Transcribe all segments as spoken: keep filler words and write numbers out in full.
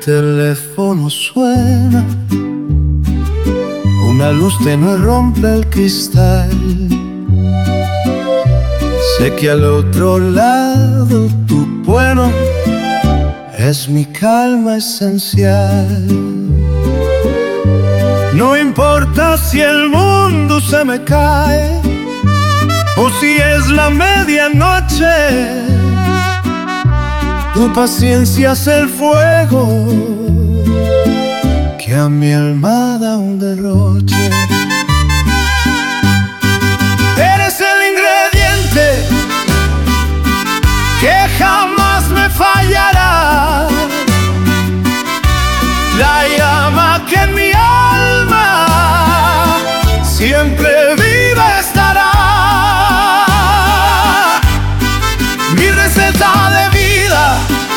teléfono suena, una luz tenue rompe el cristal. Sé que al otro lado tu bueno es mi calma esencial. No importa si el mundo se me cae o si es la medianoche, tu paciencia es el fuego que a mi alma da un derroche. Eres el ingrediente que jamás me fallará, la llama que en mi alma siempre viva estará. Mi receta de vida,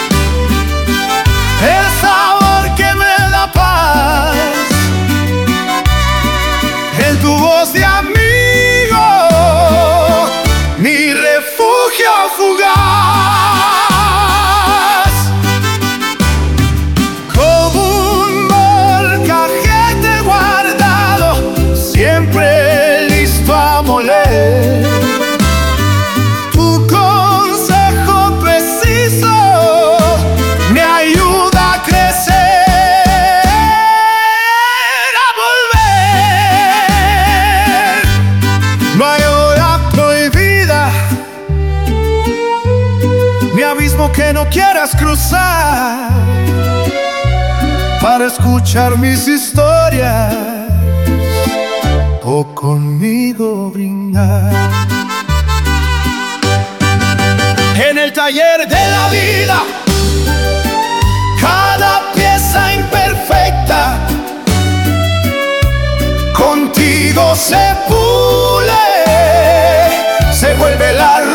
el sabor que me da paz, en tu voz de amigo, mi refugio fugaz. Como un molcajete guardado, siempre listo a moler, tu consejo preciso me ayuda a crecer, a volver. No hay hora prohibida, ni abismo que no quieras cruzar para escuchar mis historias o conmigo brindar. En el taller de la vida, cada pieza imperfecta contigo se pule, se vuelve la